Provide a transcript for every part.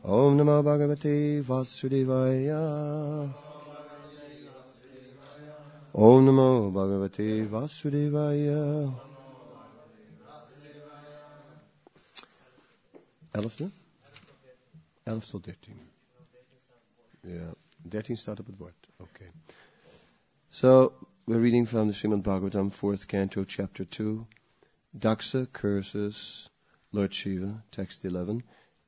Om Namo Bhagavate Vasudevaya. Om Namo Bhagavate Vasudevaya. 11e? 11 tot 13. Ja, 13 staat op het bord. Okay. So, we're reading from the Srimad Bhagavatam, 4th canto, chapter 2. Daksha curses Lord Shiva, text 11.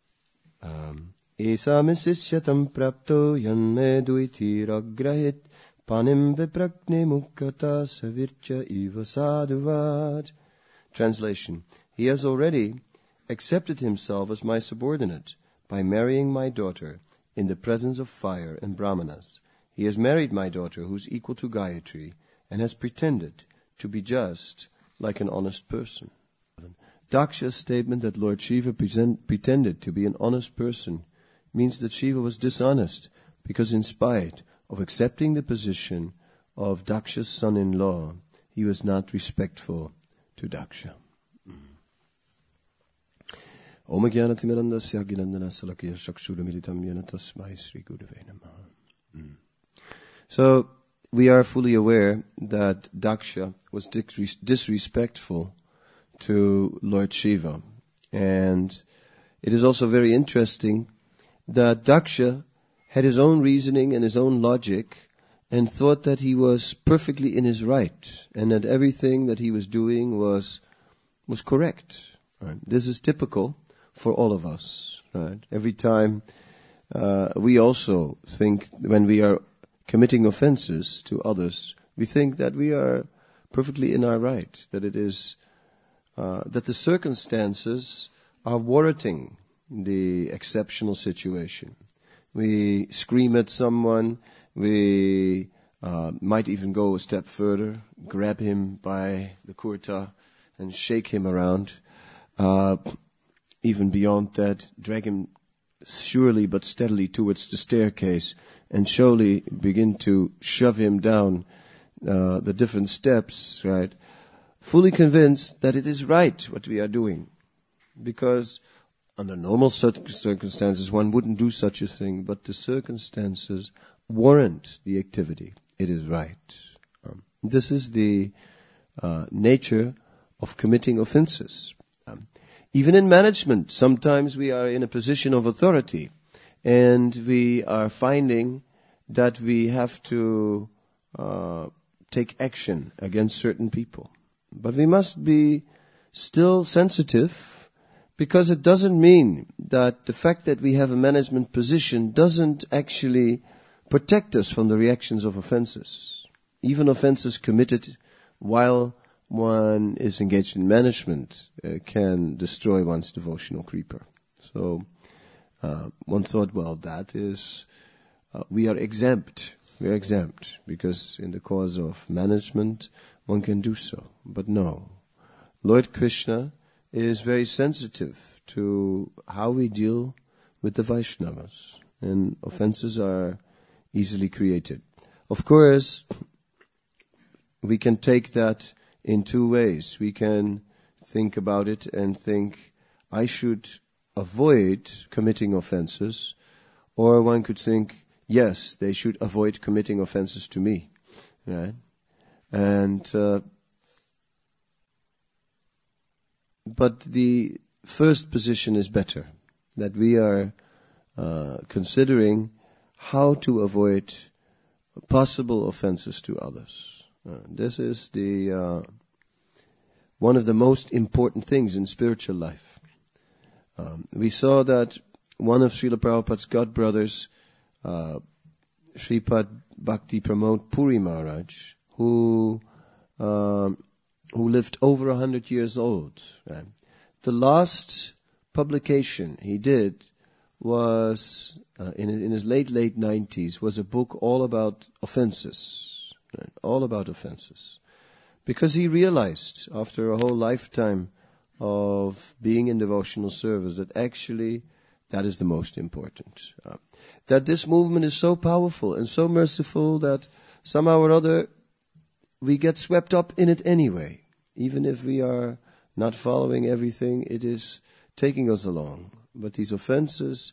Esamesishyatam prapto yanme duiti ragrahit panim vipragne mukkata savircha eva sadhuvad. Translation. He has already accepted himself as my subordinate by marrying my daughter in the presence of fire and brahmanas. He has married my daughter who is equal to Gayatri and has pretended to be just like an honest person. Daksha's statement that Lord Shiva pretended to be an honest person means that Shiva was dishonest because in spite of accepting the position of Daksha's son-in-law, he was not respectful to Daksha. Om Jnanatimidandasya Gnanana Salakya Chakshurumilitam Yena Tasmai Sri Gurave Namaha. So, we are fully aware that Daksha was disrespectful to Lord Shiva. And it is also very interesting that Daksha had his own reasoning and his own logic and thought that he was perfectly in his right and that everything that he was doing was correct. Right? This is typical for all of us. Right? Every time we also think when we are committing offenses to others, we think that we are perfectly in our right, that it is that the circumstances are warranting the exceptional situation. We scream at someone, we might even go a step further, grab him by the kurta and shake him around. Even beyond that, drag him surely but steadily towards the staircase and slowly begin to shove him down the different steps, right? Fully convinced that it is right what we are doing. Because under normal circumstances one wouldn't do such a thing, but the circumstances warrant the activity. It is right. This is the nature of committing offenses. Even in management, sometimes we are in a position of authority and we are finding that we have to take action against certain people. But we must be still sensitive, because it doesn't mean that the fact that we have a management position doesn't actually protect us from the reactions of offenses. Even offenses committed while one is engaged in management can destroy one's devotional creeper. So one thought, well, that is, we are exempt. We are exempt because in the cause of management one can do so. But no, Lord Krishna is very sensitive to how we deal with the Vaishnavas, and offenses are easily created. Of course, we can take that in two ways. We can think about it and think, I should avoid committing offenses, or one could think, yes, they should avoid committing offenses to me, right? And but the first position is better, that we are considering how to avoid possible offenses to others. This is the one of the most important things in spiritual life. We saw that one of Srila Prabhupada's godbrothers, Sripad Bhakti Pramod Puri Maharaj, who lived over 100 years old. Right? The last publication he did was in his late 90s, was a book all about offenses, right? All about offenses, because he realized after a whole lifetime of being in devotional service that actually that is the most important. That this movement is so powerful and so merciful that somehow or other we get swept up in it anyway. Even if we are not following everything, it is taking us along. But these offenses,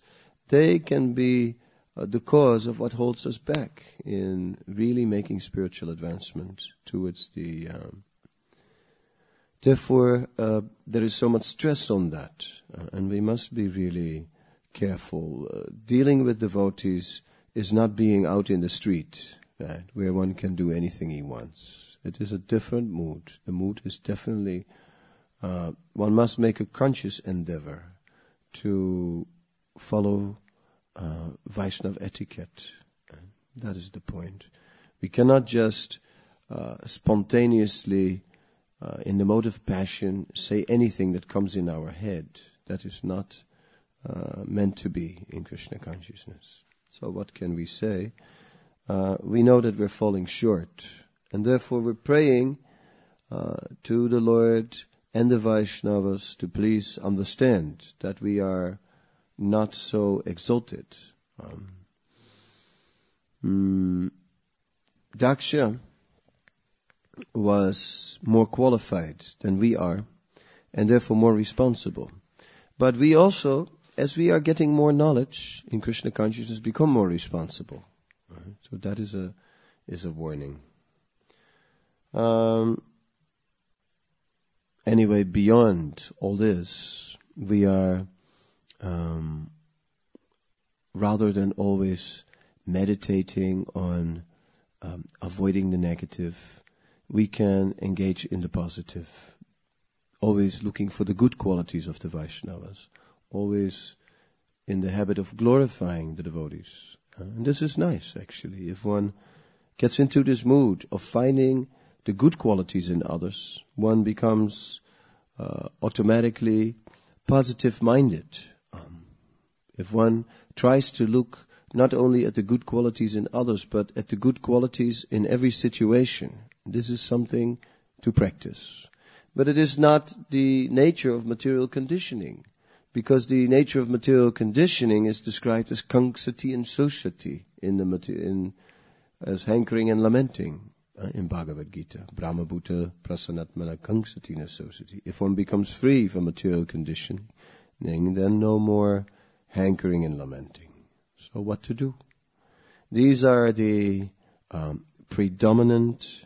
they can be the cause of what holds us back in really making spiritual advancement towards the... Therefore, there is so much stress on that, and we must be really careful. Dealing with devotees is not being out in the street, right, where one can do anything he wants. It is a different mood. The mood is definitely... one must make a conscious endeavor to follow Vaishnava etiquette. That is the point. We cannot just spontaneously, in the mode of passion, say anything that comes in our head. That is not meant to be in Krishna consciousness. So what can we say? We know that we're falling short, and therefore we're praying to the Lord and the Vaishnavas to please understand that we are not so exalted. Daksha was more qualified than we are, and therefore more responsible. But we also, as we are getting more knowledge in Krishna consciousness, become more responsible. Right? So that is a warning. Anyway, beyond all this, we are, rather than always meditating on avoiding the negative, we can engage in the positive, always looking for the good qualities of the Vaishnavas, always in the habit of glorifying the devotees. And this is nice, actually. If one gets into this mood of finding the good qualities in others, one becomes automatically positive-minded. If one tries to look not only at the good qualities in others, but at the good qualities in every situation, this is something to practice. But it is not the nature of material conditioning, because the nature of material conditioning is described as kangsati and soshati as hankering and lamenting in Bhagavad Gita. Brahmabhuta prasanatmana kangsati na soshati. If one becomes free from material conditioning, then no more hankering and lamenting. So what to do? These are the predominant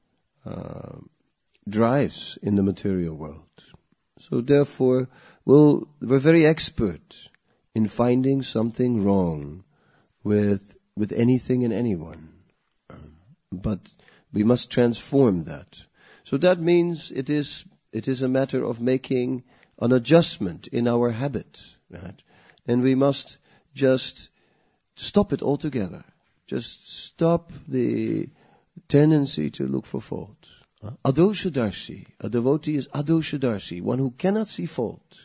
drives in the material world. So therefore, we're very expert in finding something wrong with anything and anyone. But we must transform that. So that means it is a matter of making an adjustment in our habit, right? And we must just stop it altogether. Just stop the tendency to look for fault. Adoshadarshi, a devotee is adoshadarshi, one who cannot see fault.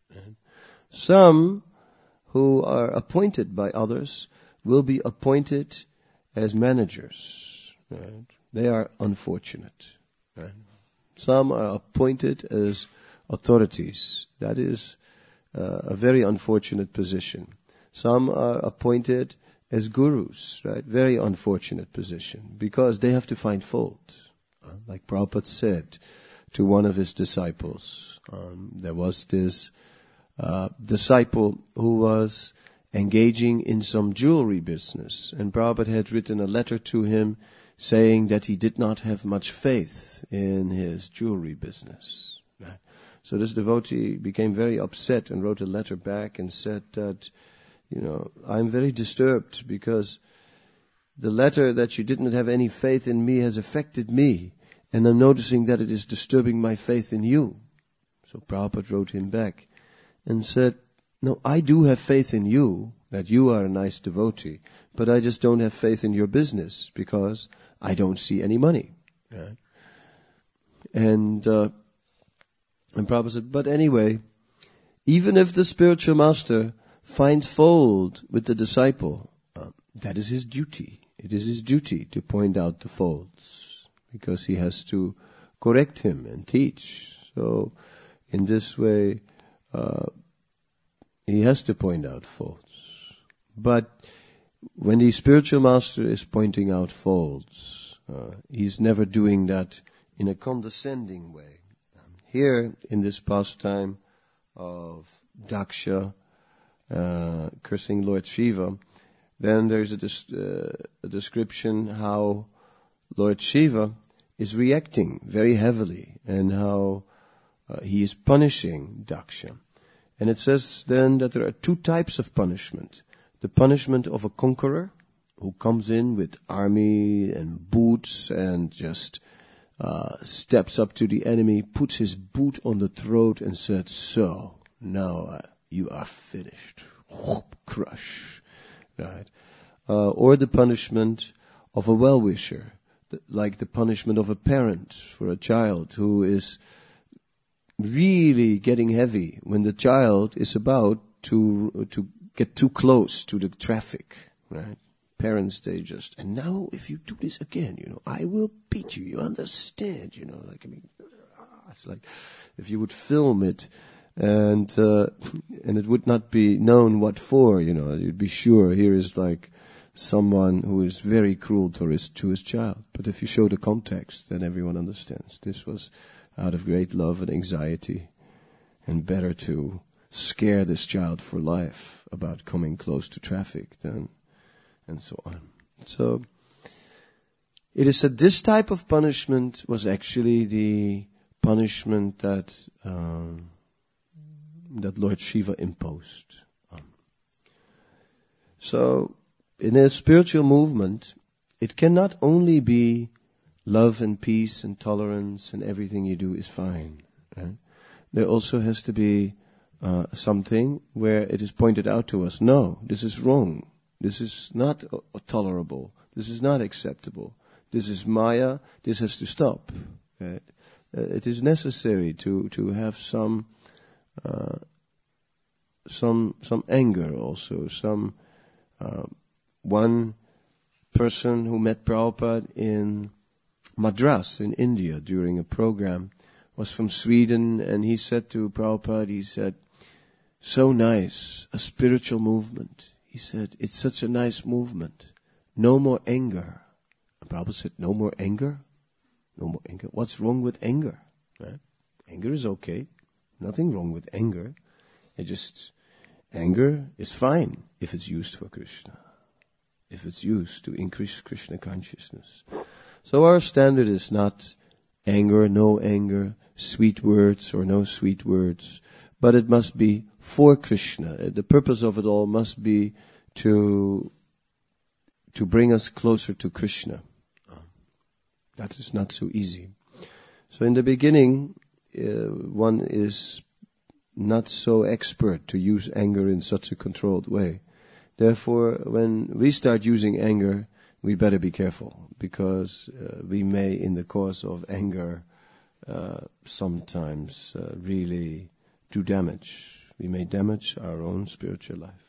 Some who are appointed by others will be appointed as managers. Right? They are unfortunate. Right? Some are appointed as authorities. That is a very unfortunate position. Some are appointed as gurus, right? Very unfortunate position, because they have to find fault. Like Prabhupada said to one of his disciples, there was this disciple who was engaging in some jewelry business, and Prabhupada had written a letter to him saying that he did not have much faith in his jewelry business. Right? So this devotee became very upset and wrote a letter back and said that, I'm very disturbed because the letter that you didn't have any faith in me has affected me, and I'm noticing that it is disturbing my faith in you. So Prabhupada wrote him back and said, no, I do have faith in you, that you are a nice devotee, but I just don't have faith in your business because I don't see any money. Right? And Prabhupada said, but anyway, even if the spiritual master finds fault with the disciple, that is his duty. It is his duty to point out the faults, because he has to correct him and teach. So in this way, he has to point out faults. But when the spiritual master is pointing out faults, he's never doing that in a condescending way. Here, in this pastime of Daksha, cursing Lord Shiva, then there's a description how Lord Shiva is reacting very heavily and how he is punishing Daksha. And it says then that there are two types of punishment. The punishment of a conqueror who comes in with army and boots and just steps up to the enemy, puts his boot on the throat and said, "So, now you are finished." Whoop, crush. Right? Or the punishment of a well-wisher, like the punishment of a parent for a child who is really getting heavy when the child is about to get too close to the traffic, right? Parents, they just, and now if you do this again, I will beat you. You understand, it's like if you would film it and it would not be known what for, you'd be sure here is like someone who is very cruel to his child. But if you show the context, then everyone understands. This was out of great love and anxiety, and better to scare this child for life about coming close to traffic than, and so on. So, it is said this type of punishment was actually the punishment that Lord Shiva imposed. So, in a spiritual movement, it cannot only be love and peace and tolerance and everything you do is fine. Right? There also has to be something where it is pointed out to us, no, this is wrong. This is not tolerable. This is not acceptable. This is Maya. This has to stop. Right? It is necessary to have some anger also. One person who met Prabhupada in Madras in India during a program was from Sweden, and he said to Prabhupada, he said, "So nice, a spiritual movement." He said, "It's such a nice movement. No more anger." And Prabhupada said, "No more anger? No more anger? What's wrong with anger?" Right? Anger is okay. Nothing wrong with anger. Anger is fine if it's used for Krishna. If it's used to increase Krishna consciousness. So our standard is not anger, no anger, sweet words or no sweet words, but it must be for Krishna. The purpose of it all must be to bring us closer to Krishna. That is not so easy. So in the beginning, one is not so expert to use anger in such a controlled way. Therefore, when we start using anger, we better be careful, because we may, in the course of anger, sometimes really do damage. We may damage our own spiritual life.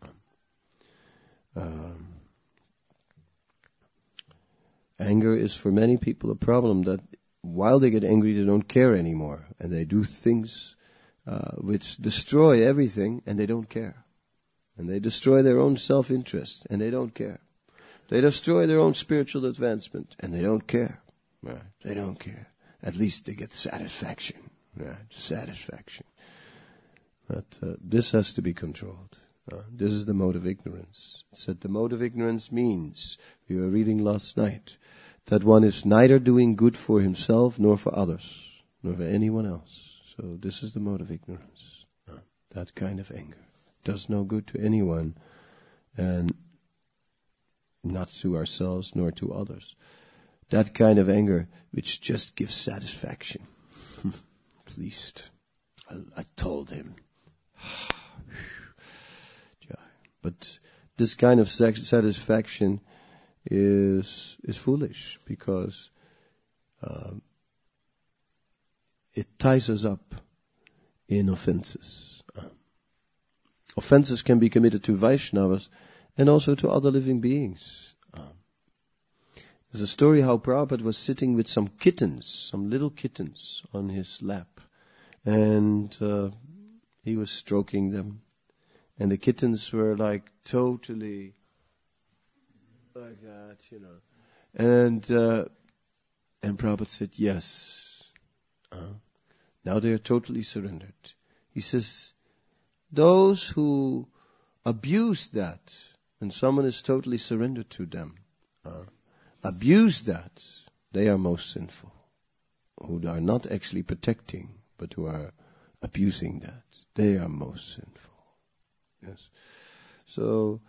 Anger is for many people a problem that while they get angry, they don't care anymore, and they do things which destroy everything, and they don't care. And they destroy their own self-interest, and they don't care. They destroy their own spiritual advancement, and they don't care. Right? They don't care. At least they get satisfaction. Right? Satisfaction. But this has to be controlled. This is the mode of ignorance. It said the mode of ignorance means, we were reading last night, that one is neither doing good for himself nor for others, nor for anyone else. So this is the mode of ignorance. That kind of anger does no good to anyone, and not to ourselves nor to others. That kind of anger which just gives satisfaction. At least I told him. But this kind of satisfaction is foolish, because it ties us up in offenses. Offenses can be committed to Vaishnavas and also to other living beings. There's a story how Prabhupada was sitting with some little kittens on his lap, and he was stroking them, and the kittens were like totally like that, and Prabhupada said, "Yes, now they are totally surrendered." He says, those who abuse that, and someone is totally surrendered to them, abuse that, they are most sinful. Who are not actually protecting, but who are abusing that, they are most sinful. Yes. So,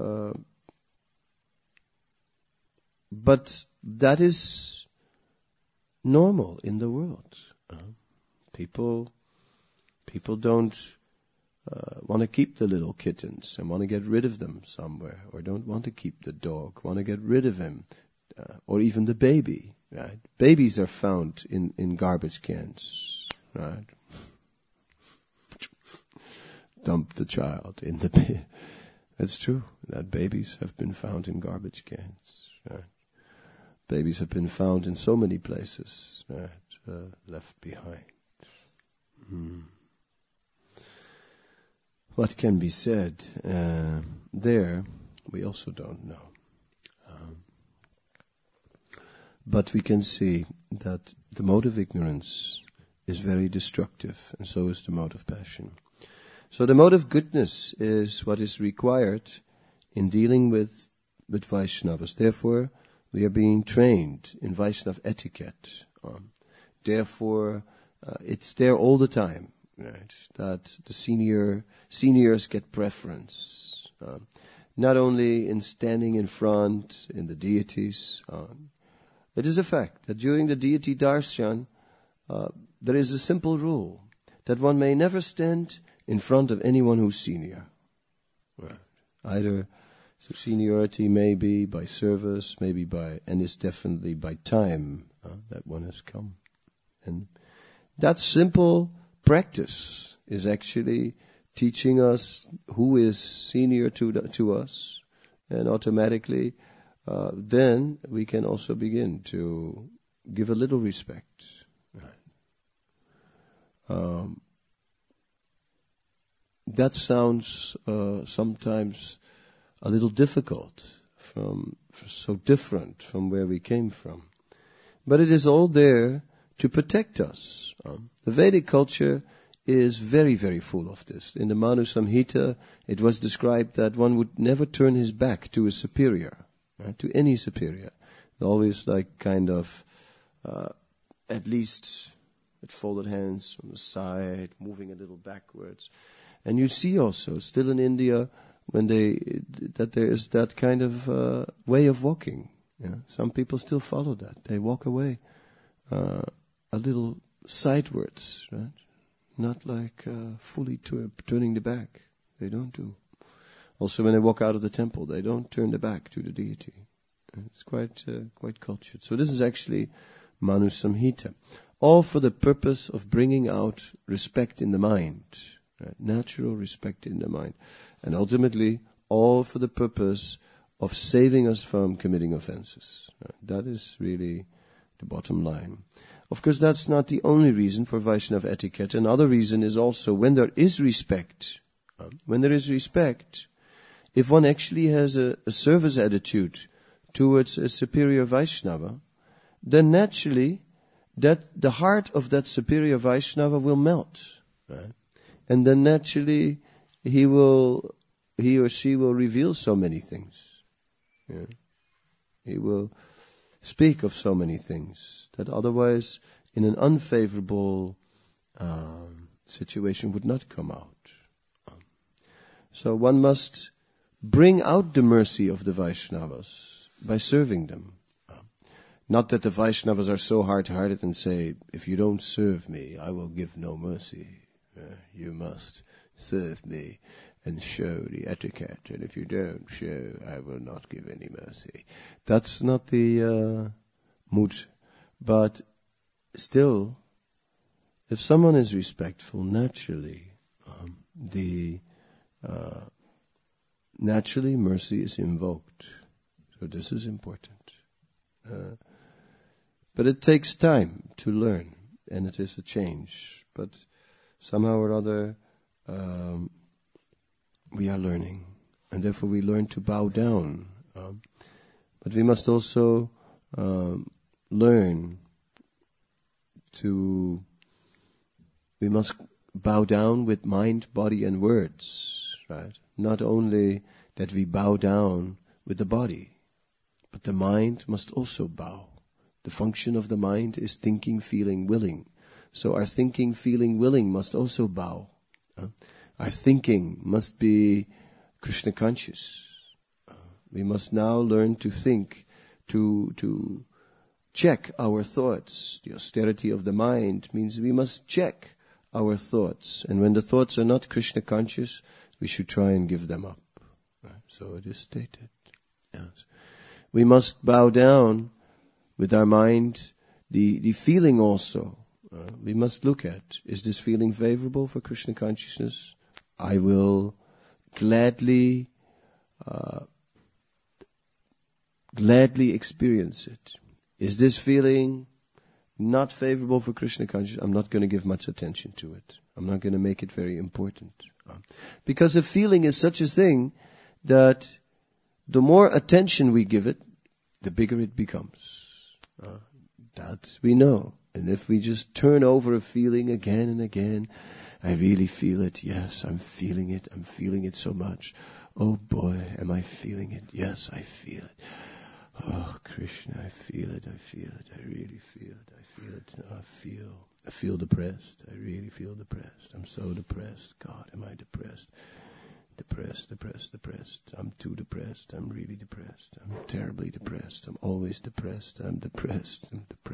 but that is normal in the world. People don't want to keep the little kittens and want to get rid of them somewhere, or don't want to keep the dog, want to get rid of him, or even the baby. Right? Babies are found in garbage cans. Right? Dump the child in the bin. It's true that babies have been found in garbage cans. Right? Babies have been found in so many places, right? Left behind. What can be said there, we also don't know. But we can see that the mode of ignorance is very destructive, and so is the mode of passion. So the mode of goodness is what is required in dealing with Vaishnavas. Therefore, we are being trained in Vaishnava etiquette. Therefore, it's there all the time, right? That the seniors get preference. Not only in standing in front, in the deities. It is a fact that during the deity darshan, there is a simple rule that one may never stand in front of anyone who's senior. Right. Either so seniority may be by service, maybe by, and it's definitely by time that one has come. And that simple practice is actually teaching us who is senior to us, and automatically then we can also begin to give a little respect. Right. That sounds sometimes a little difficult, so different from where we came from. But it is all there to protect us. The Vedic culture is very, very full of this. In the Manu Samhita, it was described that one would never turn his back to a superior, right, to any superior. Always like kind of, at least with folded hands from the side, moving a little backwards. And you see also, still in India, that there is that kind of way of walking. Yeah? Some people still follow that. They walk away a little sidewards, right? Not like fully turning the back. They don't do. Also, when they walk out of the temple, they don't turn the back to the deity. It's quite cultured. So this is actually Manu Samhita. All for the purpose of bringing out respect in the mind. Right? Natural respect in the mind. And ultimately, all for the purpose of saving us from committing offenses. Right? That is really the bottom line. Of course, that's not the only reason for Vaishnava etiquette. Another reason is also when there is respect. If one actually has a service attitude towards a superior Vaishnava, then naturally that the heart of that superior Vaishnava will melt. Right? And then naturally he or she will reveal so many things. Yeah? He will speak of so many things that otherwise in an unfavorable situation would not come out. So one must bring out the mercy of the Vaishnavas by serving them. Not that the Vaishnavas are so hard-hearted and say, if you don't serve me, I will give no mercy. You must serve me and show the etiquette, and if you don't show, I will not give any mercy. That's not the mood. But still, if someone is respectful, naturally, naturally mercy is invoked. So this is important. But it takes time to learn, and it is a change. But somehow or other, we are learning, and therefore we learn to bow down. But we must also learn we must bow down with mind, body, and words, right? not only that we bow down with the body, but the mind must also bow. The function of the mind is thinking, feeling, willing. So our thinking, feeling, willing must also bow. Our thinking must be Krishna conscious. We must now learn to think, to check our thoughts. The austerity of the mind means we must check our thoughts. And when the thoughts are not Krishna conscious, we should try and give them up. So it is stated. Yes. We must bow down with our mind the feeling also. We must look at, is this feeling favorable for Krishna consciousness? I will gladly experience it. Is this feeling not favorable for Krishna consciousness? I'm not going to give much attention to it. I'm not going to make it very important. Because a feeling is such a thing that the more attention we give it, the bigger it becomes. That we know. And if we just turn over a feeling again and again, I really feel it. Yes, I'm feeling it. I'm feeling it so much. Oh boy, am I feeling it? Yes, I feel it. Oh, Krishna, I feel it. I feel it. I really feel it. I feel it. I feel depressed. I really feel depressed. I'm so depressed. God, am I depressed? Depressed. I'm too depressed. I'm really depressed. I'm terribly depressed. I'm always depressed. I'm depressed.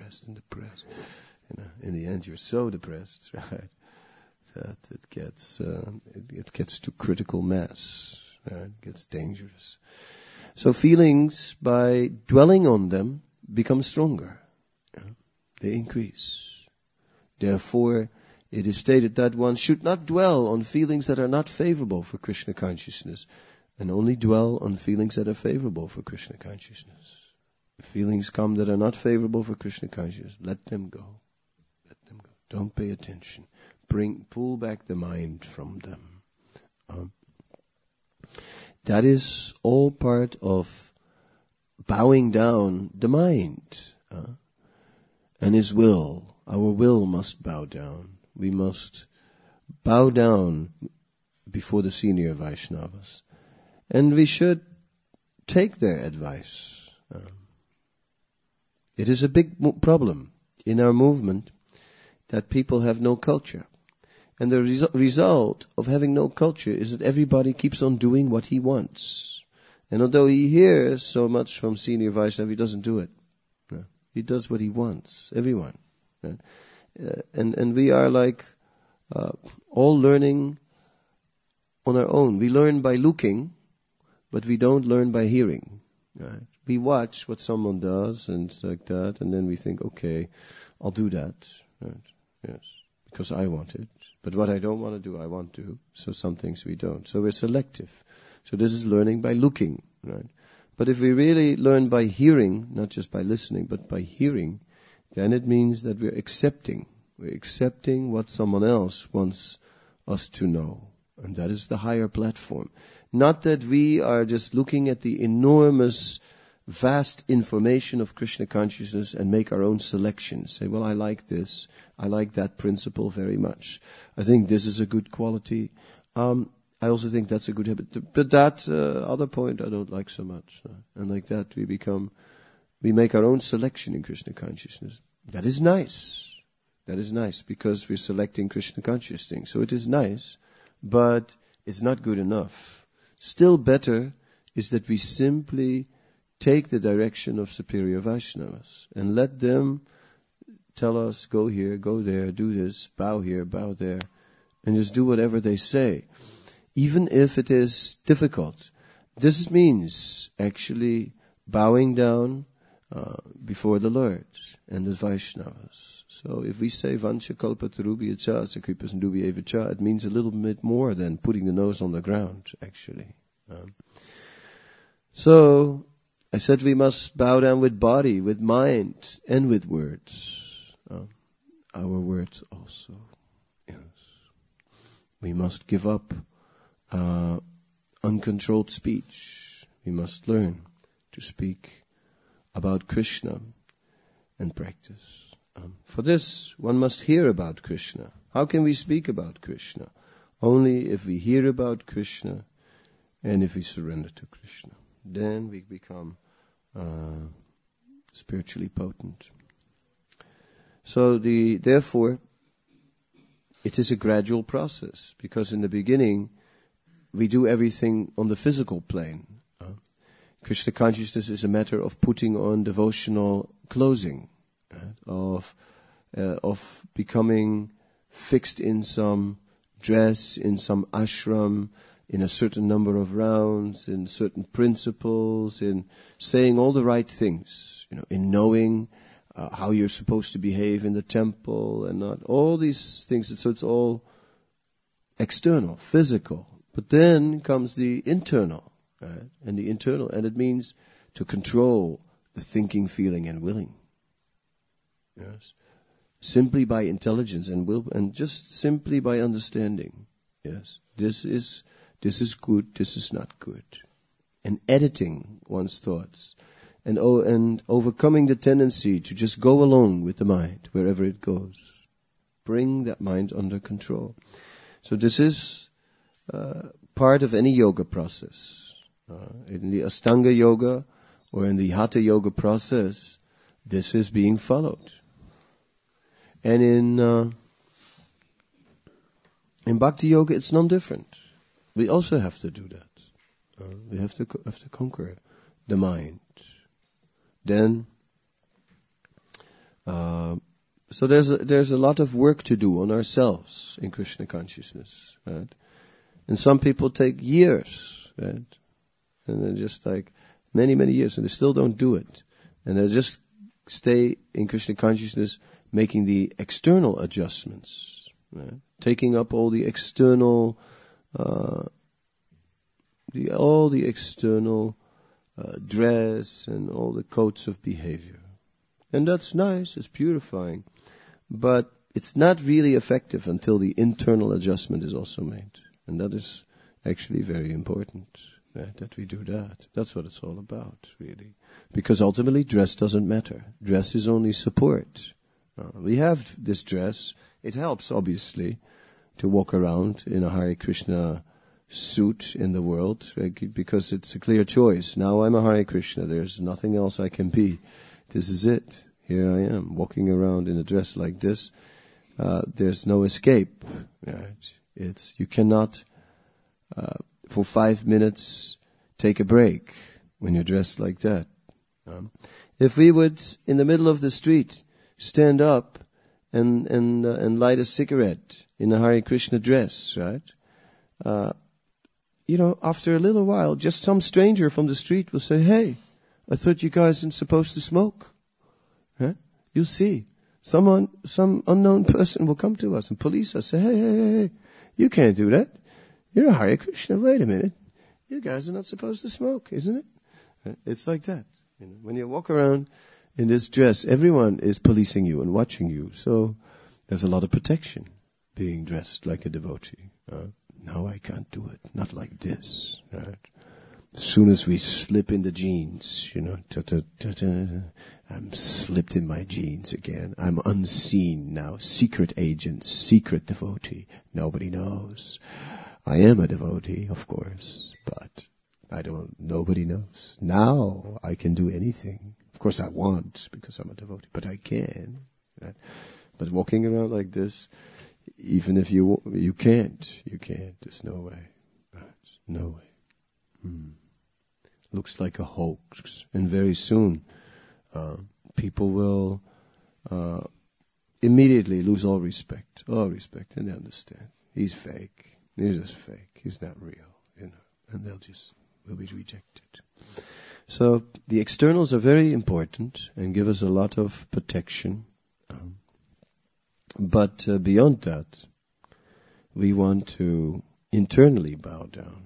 In the end, you're so depressed, right, that it gets to critical mass. Right? It gets dangerous. So feelings, by dwelling on them, become stronger. They increase. Therefore, it is stated that one should not dwell on feelings that are not favorable for Krishna consciousness, and only dwell on feelings that are favorable for Krishna consciousness. If feelings come that are not favorable for Krishna consciousness, let them go. Don't pay attention. Pull back the mind from them. That is all part of bowing down the mind and his will. Our will must bow down. We must bow down before the senior Vaishnavas. And we should take their advice. It is a big problem in our movement that people have no culture. And the result of having no culture is that everybody keeps on doing what he wants. And although he hears so much from senior Vaishnava, he doesn't do it. No. He does what he wants. Everyone. Right? And we are like all learning on our own. We learn by looking, but we don't learn by hearing. Right? We watch what someone does and like that, and then we think, okay, I'll do that. Right? Yes, because I want it. But what I don't want to do, I want to. So some things we don't. So we're selective. So this is learning by looking. Right? But if we really learn by hearing, not just by listening, but by hearing, then it means that we're accepting. We're accepting what someone else wants us to know. And that is the higher platform. Not that we are just looking at the enormous, vast information of Krishna consciousness and make our own selections. Say, well, I like this. I like that principle very much. I think this is a good quality. I also think that's a good habit. But that other point I don't like so much. And like that we make our own selection in Krishna consciousness. That is nice. That is nice because we're selecting Krishna conscious things. So it is nice, but it's not good enough. Still better is that we simply take the direction of superior Vaishnavas and let them tell us, go here, go there, do this, bow here, bow there, and just do whatever they say. Even if it is difficult. This means actually bowing down before the Lord and the Vaishnavas. So if we say Vancha kalpatarubhya cha sakripa sindubhya cha, it means a little bit more than putting the nose on the ground, actually. So I said we must bow down with body, with mind, and with words. Our words also. Yes. We must give up uncontrolled speech. We must learn to speak about Krishna and practice. For this, one must hear about Krishna. How can we speak about Krishna? Only if we hear about Krishna And if we surrender to Krishna, then we become spiritually potent. So therefore, it is a gradual process, because in the beginning, we do everything on the physical plane. Krishna consciousness is a matter of putting on devotional clothing, of becoming fixed in some dress, in some ashram, in a certain number of rounds, in certain principles, in saying all the right things, in knowing how you're supposed to behave in the temple and not all these things. So it's all external, physical. But then comes the internal, right? And the internal, and it means to control the thinking, feeling, and willing. Yes, simply by intelligence and will, and just simply by understanding. Yes, this is good, this is not good, and editing one's thoughts, and overcoming the tendency to just go along with the mind wherever it goes. Bring that mind under control. So this is part of any yoga process. In the Ashtanga yoga or in the Hatha yoga process, this is being followed. And in Bhakti yoga, it's no different. We also have to do that. We have to conquer the mind. Then, so there's a lot of work to do on ourselves in Krishna consciousness, right? And some people take years, right? And they're just like many, many years, and they still don't do it. And they just stay in Krishna consciousness, making the external adjustments, right? Taking up all the external, the external dress and all the codes of behavior. And that's nice, it's purifying, but it's not really effective until the internal adjustment is also made. And that is actually very important, right, that we do that. That's what it's all about, really. Because ultimately, dress doesn't matter. Dress is only support. We have this dress. It helps, obviously, to walk around in a Hare Krishna suit in the world, right? Because it's a clear choice. Now I'm a Hare Krishna. There's nothing else I can be. This is it. Here I am, walking around in a dress like this. There's no escape, right? You cannot, for 5 minutes, take a break when you're dressed like that. If we would, in the middle of the street, stand up and light a cigarette in a Hare Krishna dress, right? After a little while, just some stranger from the street will say, "Hey, I thought you guys aren't supposed to smoke." Right? You'll see. Some unknown person will come to us and police us, say, hey, you can't do that. You're a Hare Krishna. Wait a minute. You guys are not supposed to smoke, isn't it? Right? It's like that. When you walk around in this dress, everyone is policing you and watching you. So there's a lot of protection being dressed like a devotee. No, I can't do it. Not like this. Right? As soon as we slip in the jeans, I'm slipped in my jeans again. I'm unseen now. Secret agent, secret devotee. Nobody knows. I am a devotee, of course, but nobody knows. Now I can do anything. Of course I want, because I'm a devotee, but I can. Right? But walking around like this, even if you can't. There's no way. Right? No way. Looks like a hoax. And very soon, people will immediately lose all respect, and they understand. He's fake. He's just fake. He's not real, and will be rejected. So the externals are very important and give us a lot of protection. But beyond that, we want to internally bow down.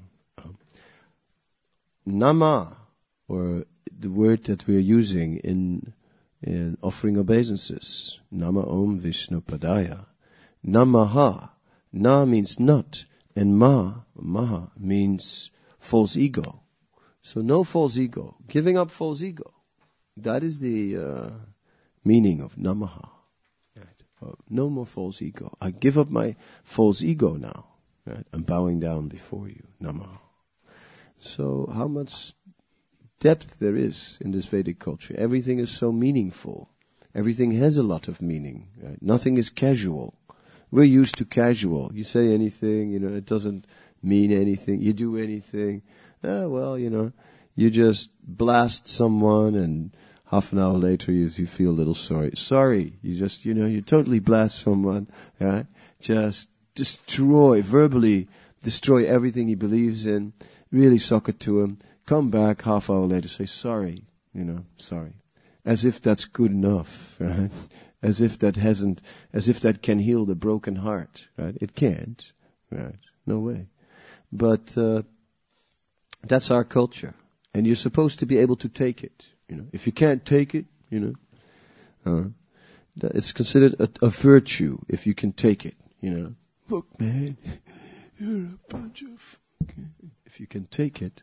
Nama, or the word that we are using in offering obeisances, Nama Om Vishnu Padaya. Namaha. Na means not, and Maha means false ego. So no false ego. Giving up false ego. That is the meaning of Namaha. Right? No more false ego. I give up my false ego now. Right? I'm bowing down before you. Namaha. So how much depth there is in this Vedic culture. Everything is so meaningful. Everything has a lot of meaning. Right? Nothing is casual. We're used to casual. You say anything, it doesn't mean anything. You do anything. You just blast someone and half an hour later you feel a little sorry. Sorry. You just, you totally blast someone. Right? Just verbally destroy everything he believes in. Really suck it to him. Come back half hour later, say sorry. Sorry. As if that's good enough, right? As if that can heal the broken heart, right? It can't, right? No way. But that's our culture, and you're supposed to be able to take it. If you can't take it, it's considered a virtue if you can take it. Look, man, you're a bunch of. If you can take it,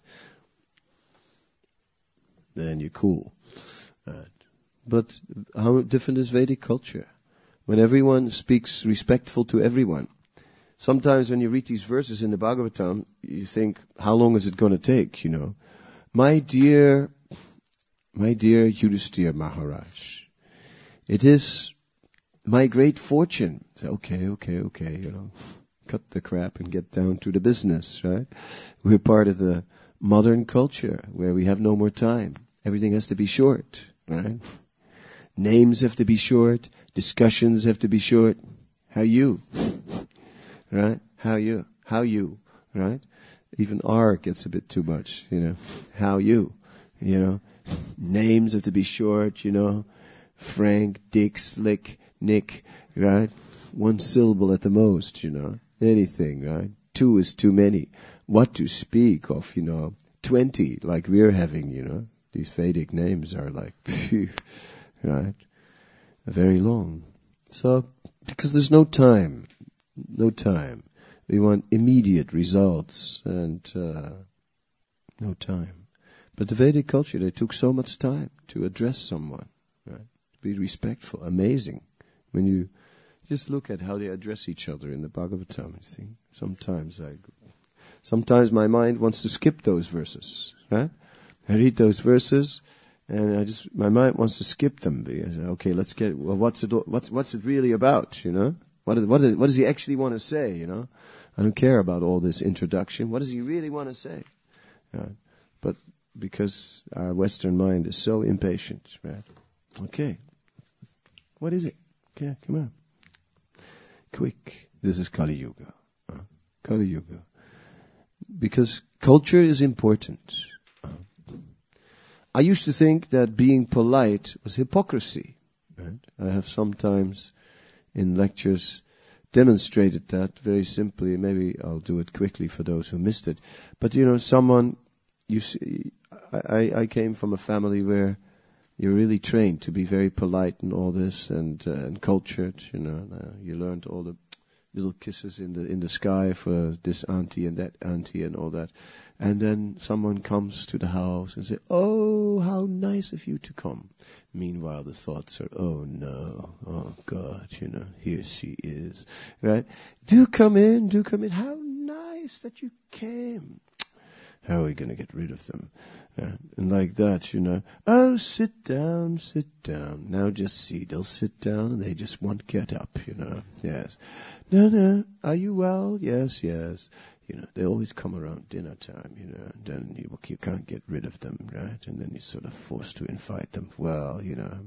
then you're cool. Right. But how different is Vedic culture? When everyone speaks respectful to everyone. Sometimes when you read these verses in the Bhagavatam, you think, how long is it going to take, My dear Yudhisthira Maharaj, it is my great fortune. Say, okay, cut the crap and get down to the business, right? We're part of the modern culture where we have no more time. Everything has to be short, right? Names have to be short. Discussions have to be short. How you? Right? How you? Right? Even R gets a bit too much, How you? Names have to be short, Frank, Dick, Slick, Nick, right? One syllable at the most, Anything, right? 2 is too many. What to speak of, 20, like we're having, These Vedic names are like, right? Very long. So, because there's no time. We want immediate results and no time. But the Vedic culture, they took so much time to address someone, right? To be respectful. Amazing. When you just look at how they address each other in the Bhagavatam, I think sometimes my mind wants to skip those verses, right? I read those verses, and my mind wants to skip them. Because, okay, let's get, what's it really about, What does he actually want to say, I don't care about all this introduction. What does he really want to say? Right? But because our Western mind is so impatient, right? Okay, what is it? Okay, come on. Quick. This is Kali Yuga. Kali Yuga. Because culture is important. I used to think that being polite was hypocrisy. Right? I have sometimes in lectures demonstrated that very simply. Maybe I'll do it quickly for those who missed it. But I came from a family where you're really trained to be very polite and all this and cultured. You learned all the little kisses in the sky for this auntie and that auntie and all that. And then someone comes to the house and say, "Oh, how nice of you to come." Meanwhile, the thoughts are, "Oh no, oh God, here she is." Right? Do come in. How nice that you came. How are we going to get rid of them? And like that, "Oh, sit down. Now just see, they'll sit down and they just won't get up, Yes. No, are you well? Yes. They always come around dinner time, and then you can't get rid of them, right? And then you're sort of forced to invite them. Well,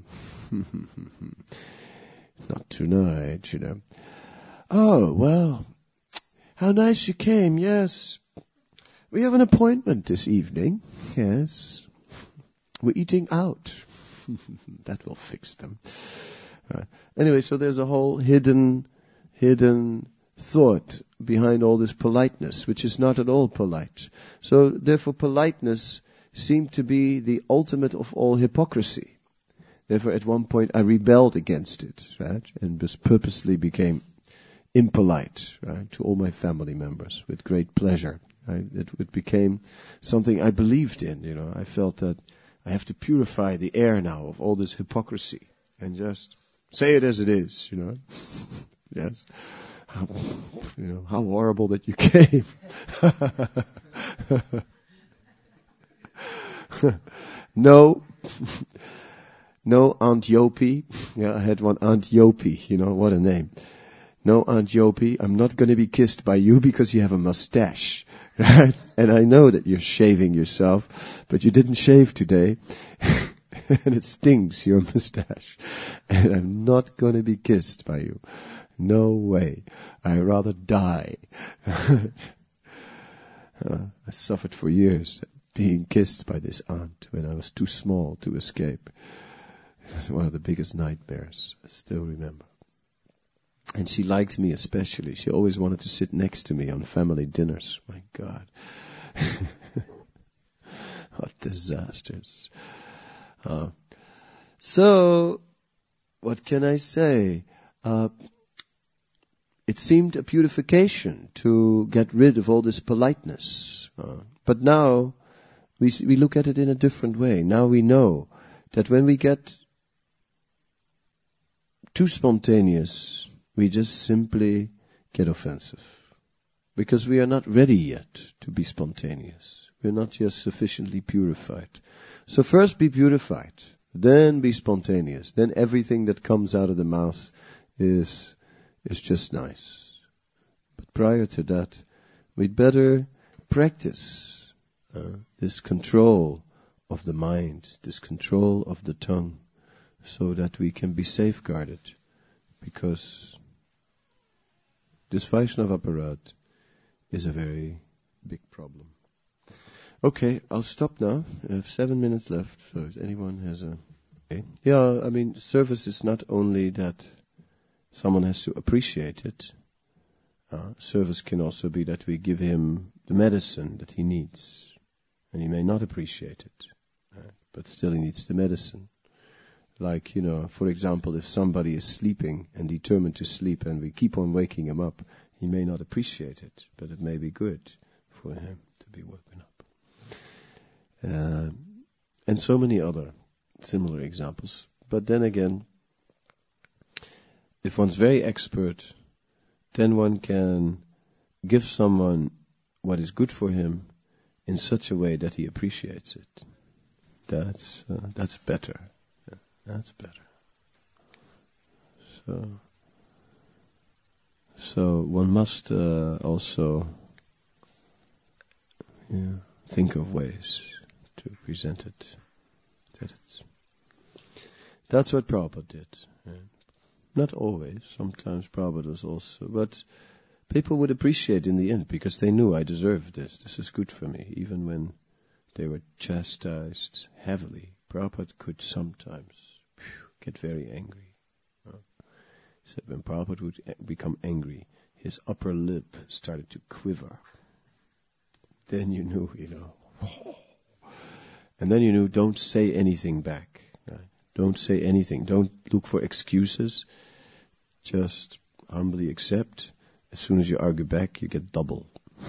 not tonight, "Oh, well, how nice you came, yes. We have an appointment this evening, yes. We're eating out." That will fix them. Right. Anyway, so there's a whole hidden thought behind all this politeness, which is not at all polite. So therefore politeness seemed to be the ultimate of all hypocrisy. Therefore at one point I rebelled against it, right? And just purposely became impolite, right? To all my family members with great pleasure. Right? It became something I believed in, I felt that I have to purify the air now of all this hypocrisy and just say it as it is, Yes. How horrible that you came. No, no Aunt Yopi. Yeah, I had one Aunt Yopi, what a name. No Aunt Yopi, I'm not going to be kissed by you because you have a mustache. Right? And I know that you're shaving yourself, but you didn't shave today. And it stings, your mustache. And I'm not going to be kissed by you. No way. I'd rather die. I suffered for years being kissed by this aunt when I was too small to escape. It was one of the biggest nightmares. I still remember. And she liked me especially. She always wanted to sit next to me on family dinners. My God. What disasters. So, what can I say? It seemed a purification to get rid of all this politeness. But now, we look at it in a different way. Now we know that when we get too spontaneous, we just simply get offensive. Because we are not ready yet to be spontaneous. We're not yet sufficiently purified. So first be purified, then be spontaneous. Then everything that comes out of the mouth is just nice. But prior to that, we'd better practice this control of the mind, this control of the tongue, so that we can be safeguarded. Because this Vaishnava aparat is a very big problem. Okay, I'll stop now. I have 7 minutes left, so if anyone has a... Okay. Yeah, service is not only that someone has to appreciate it. Service can also be that we give him the medicine that he needs. And he may not appreciate it, but still he needs the medicine. Like, for example, if somebody is sleeping and determined to sleep and we keep on waking him up, he may not appreciate it, but it may be good for him to be woken up. And so many other similar examples. But then again, if one's very expert, then one can give someone what is good for him in such a way that he appreciates it. That's better. That's better. So one must also think of ways to present it. That's what Prabhupada did. Not always. Sometimes Prabhupada was also. But people would appreciate in the end because they knew I deserved this. This is good for me. Even when they were chastised heavily, Prabhupada could sometimes get very angry. He said when Prabhupada would become angry, his upper lip started to quiver. Then you knew, And then you knew, don't say anything back. Right? Don't say anything. Don't look for excuses. Just humbly accept. As soon as you argue back, you get double.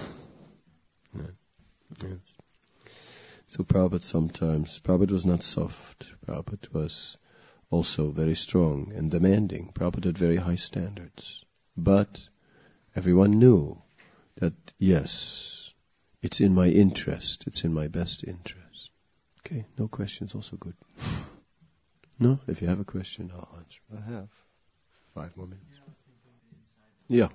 Yes. So Prabhupada was not soft. Prabhupada was also very strong and demanding. Prabhupada had very high standards. But everyone knew that, yes, it's in my interest. It's in my best interest. Okay, no questions, also good. No? If you have a question, I'll answer. I have 5 more minutes. Yeah.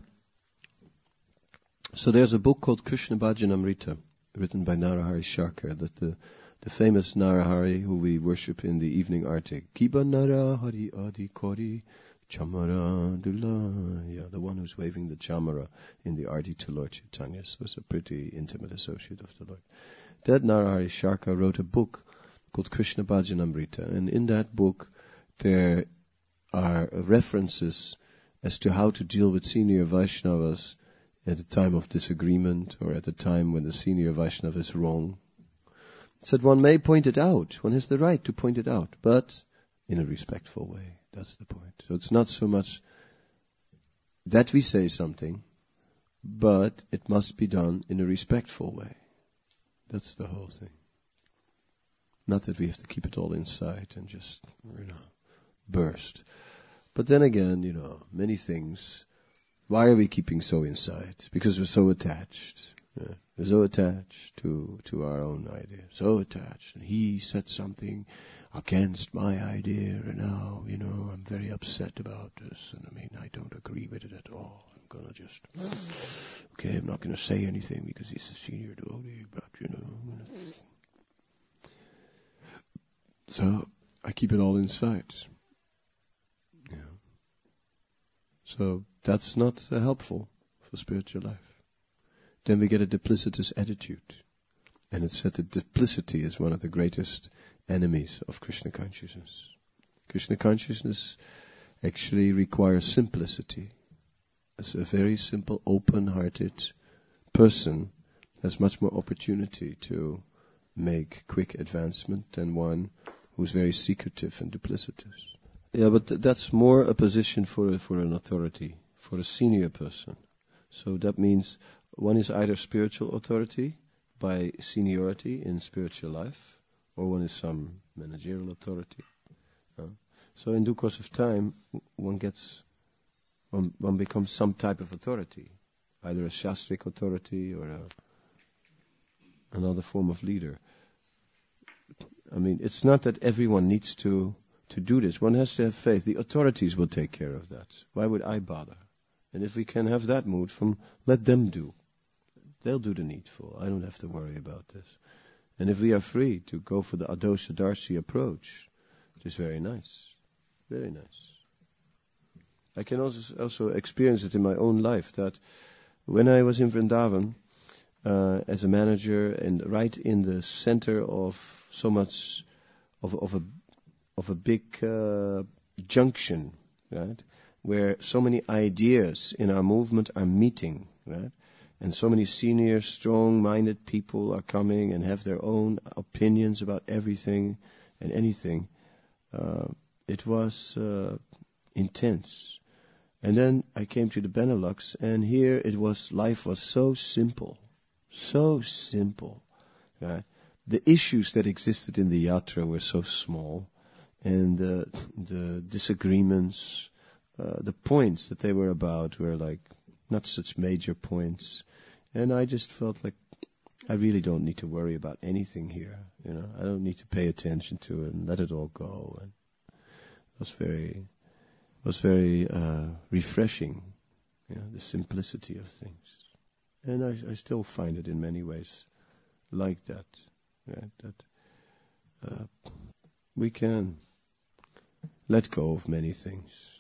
So there's a book called Krishna Bhajanamrita, written by Narahari Sharkar, that the famous Narahari who we worship in the evening arti. Kiba Narahari Adi Kori Chamara Dula. Yeah, the one who's waving the chamara in the arti to Lord Chaitanya. So it's a pretty intimate associate of the Lord. That Narahari Sharkar wrote a book called Krishna Bhajanamrita. And in that book there are references as to how to deal with senior Vaishnavas at a time of disagreement or at a time when the senior Vaishnava is wrong. Said one may point it out, one has the right to point it out, but in a respectful way. That's the point. So it's not so much that we say something, but it must be done in a respectful way. That's the whole thing. Not that we have to keep it all inside and just, burst. But then again, many things. Why are we keeping so inside? Because we're so attached. Yeah. We're so attached to our own idea. So attached. And he said something against my idea, and now, I'm very upset about this. And I don't agree with it at all. I'm gonna just, I'm not gonna say anything because he's a senior devotee, but So I keep it all inside. Yeah. So that's not helpful for spiritual life. Then we get a duplicitous attitude. And it's said that duplicity is one of the greatest enemies of Krishna consciousness. Krishna consciousness actually requires simplicity. As a very simple, open-hearted person has much more opportunity to make quick advancement than one who's very secretive and duplicitous. Yeah, but that's more a position for an authority, for a senior person. So that means one is either spiritual authority by seniority in spiritual life, or one is some managerial authority. So in due course of time, one becomes some type of authority, either a shastric authority or another form of leader. It's not that everyone needs to do this. One has to have faith. The authorities will take care of that. Why would I bother? And if we can have that mood let them do. They'll do the needful. I don't have to worry about this. And if we are free to go for the Adosha Darshi approach, it is very nice. Very nice. I can also experience it in my own life that when I was in Vrindavan as a manager and right in the center of so much of a big junction, right, where so many ideas in our movement are meeting, right, and so many senior, strong-minded people are coming and have their own opinions about everything and anything. It was intense. And then I came to the Benelux, and here life was so simple, right? The issues that existed in the yatra were so small, and the disagreements, the points that they were about were like not such major points, and I just felt like I really don't need to worry about anything here. I don't need to pay attention to it and let it all go. And it was very refreshing, the simplicity of things. And I still find it in many ways like that, right? That we can let go of many things.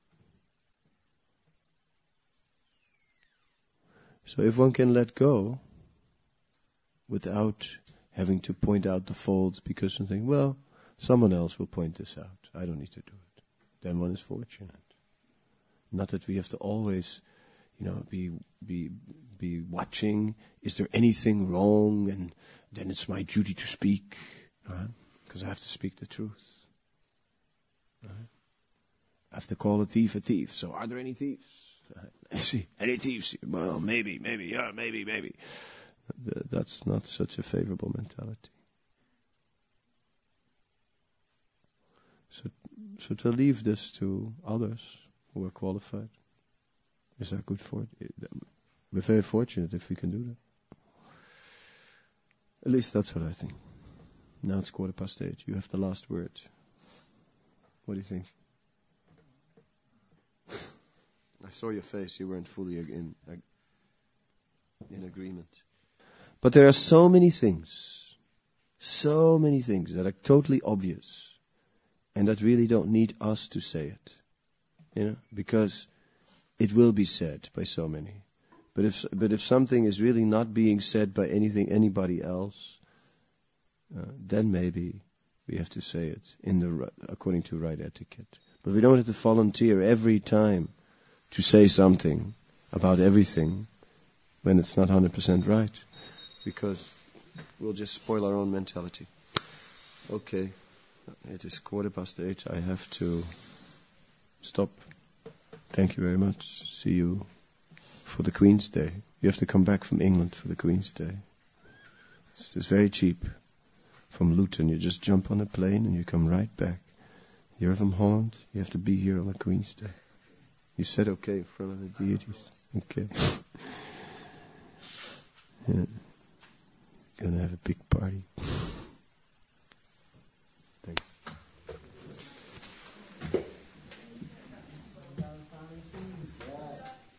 So if one can let go without having to point out the faults because something, someone else will point this out. I don't need to do it. Then one is fortunate. Not that we have to always, be watching. Is there anything wrong? And then it's my duty to speak, right? Because I have to speak the truth. Right? I have to call a thief. So are there any thieves? See, any thieves? Well, maybe, yeah, maybe. That's not such a favorable mentality. So to leave this to others who are qualified, is that good for it? We're very fortunate if we can do that. At least that's what I think. Now it's 8:15. You have the last word. What do you think? I saw your face. You weren't fully in agreement. But there are so many things that are totally obvious and that really don't need us to say it, because it will be said by so many. But if something is really not being said by anybody else, then maybe we have to say it according to right etiquette. But we don't have to volunteer every time to say something about everything when it's not 100% right, because we'll just spoil our own mentality. Okay, it is 8:15. I have to stop. Thank you very much. See you for the Queen's Day. You have to come back from England for the Queen's Day. It's very cheap. From Luton, you just jump on a plane and you come right back. You're from Holland, you have to be here on the Queen's Day. You said okay in front of the deities. Okay. Yeah. Gonna have a big party.